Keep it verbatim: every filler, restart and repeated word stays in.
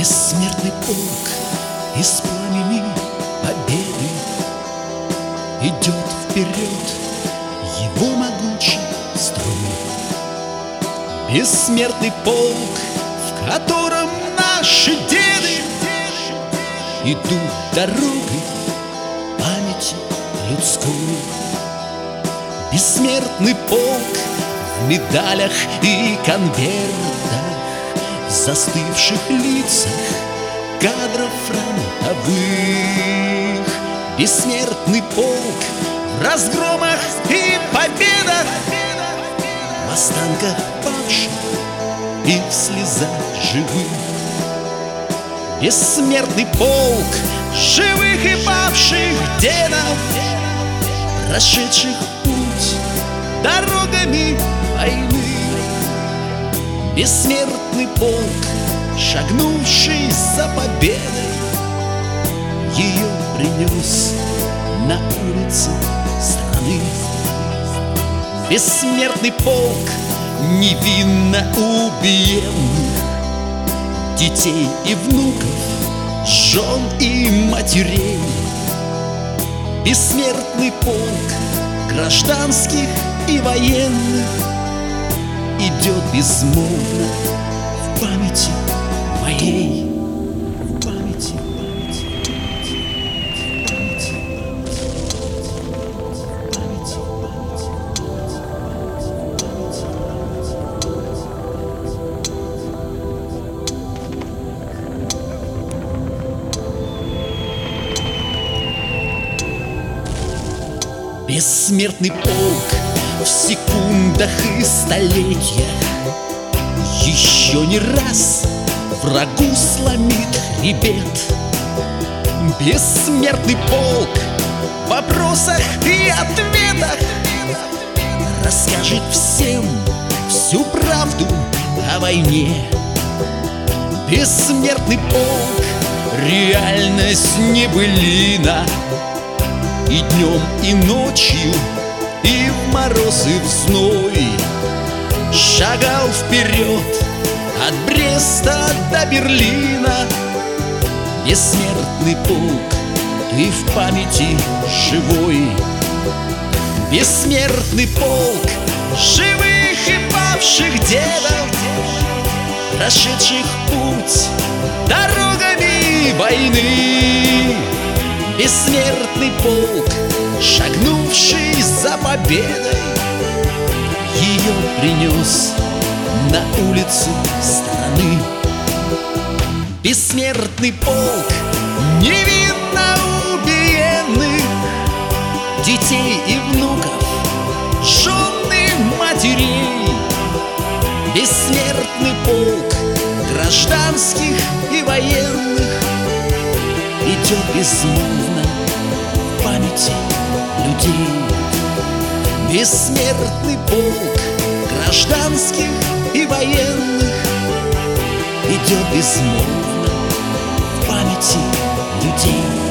Бессмертный полк из пламени победы идет вперед его могучий строй. Бессмертный полк, в котором наши деды идут дорогой памяти людской. Бессмертный полк в медалях и конвертах, в застывших лицах кадров фронтовых. Бессмертный полк в разгромах и победах, в останках павших и в слезах живых. Бессмертный полк живых и павших дедов, прошедших путь дорогами войны. Бессмертный полк, шагнувший за победой, ее принес на улицы страны. Бессмертный полк невинно убиенных детей и внуков, жен и матерей. Бессмертный полк гражданских и военных идет безмолвно в памяти моей. В памяти, памяти, памяти, памяти, памяти. Бессмертный полк в секундах и столетиях еще не раз врагу сломит хребет. Бессмертный полк в вопросах и ответах расскажет всем всю правду о войне. Бессмертный полк — реальность небылина, и днем, и ночью, и в мороз, и в зной шагал вперед от Бреста до Берлина. Бессмертный полк, ты в памяти живой. Бессмертный полк живых и павших дедов, прошедших путь дорогами войны. Бессмертный полк, шагнувший за победой, ее принес на улицу страны. Бессмертный полк невинно убиенных детей и внуков, жен и матерей. Бессмертный полк гражданских и военных идет безмолвно в памяти людей. Бессмертный полк гражданских и военных идет безмолвно в памяти людей.